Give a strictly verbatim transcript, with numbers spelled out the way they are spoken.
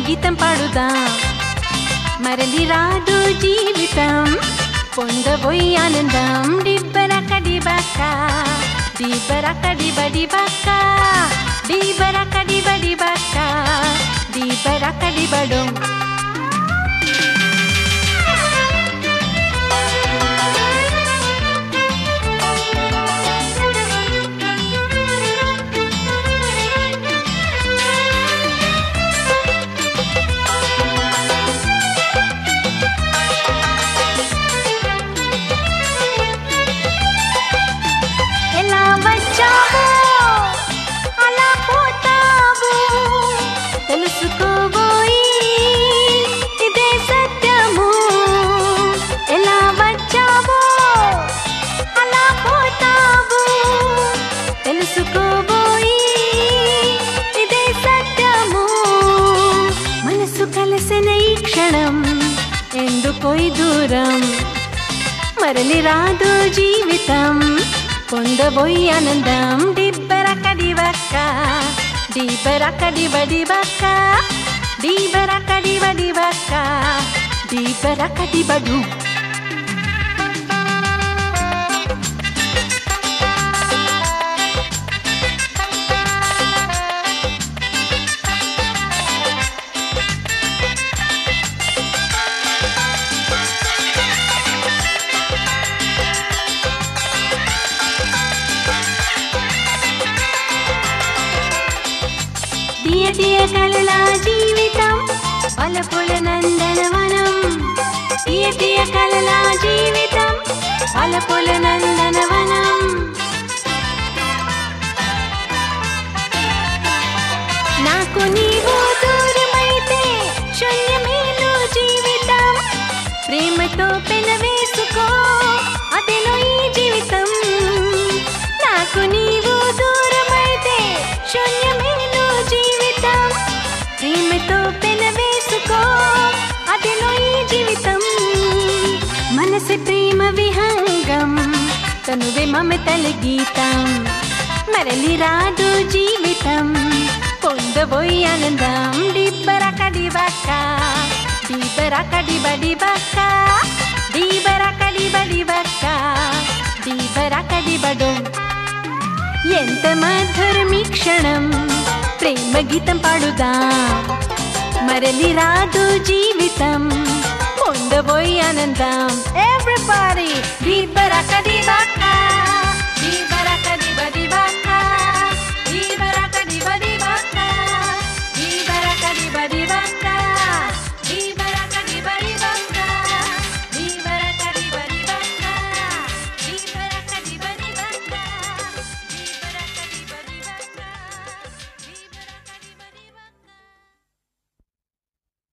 గీతం పాడుదాం మరలి రాదు జీవితం పొందబోయి ఆనందం డిబ్బరక డిబక్క డిబ్బరక డిబ డిబక్క డిబ్బరక డిబ డిబక్క డిబ్బరక డిబడం ఎందుకోయి దూరం మరలి రాదు జీవితం పొందబోయి ఆనందం డిబ్బరక డిబక్క డిబ్బరక డిబ డిబక్క డిబ్బరక డిబ డిబక్క డిబ్బరక డిబడు తీయ తీయ కలల జీవితం పలపుల నందనవనం తీయ తీయ కలల జీవితం పలపుల నందనవనం నాకు నీవు దూరమైతే శూన్యమేను జీవితం ప్రేమతో పెనవేసుకో అదిలో ఈ జీవితం నాకు నీవు దూరమైతే శూన్యమేను జీవితం ప్రేమతో పెనవేసుకో అదిలో ఈ జీవితం మనసు ప్రేమ విహంగం తనువే మమతల గీతం మరలి రాదు జీవితం పొందబోయి ఆనందం డిబ్బరక డిబక్క డిబ్బరక డిబ డిబక్క డిబ్బరక డిబ డిబక్క డిబ్బరక డిబడం ఎంత మధురమీ క్షణం ప్రేమ గీతం పాడుదాం మరలి రాదు జీవితం పొందబోయి ఆనందం ఎవ్రీబడీ డిబ్బరక డిబక్క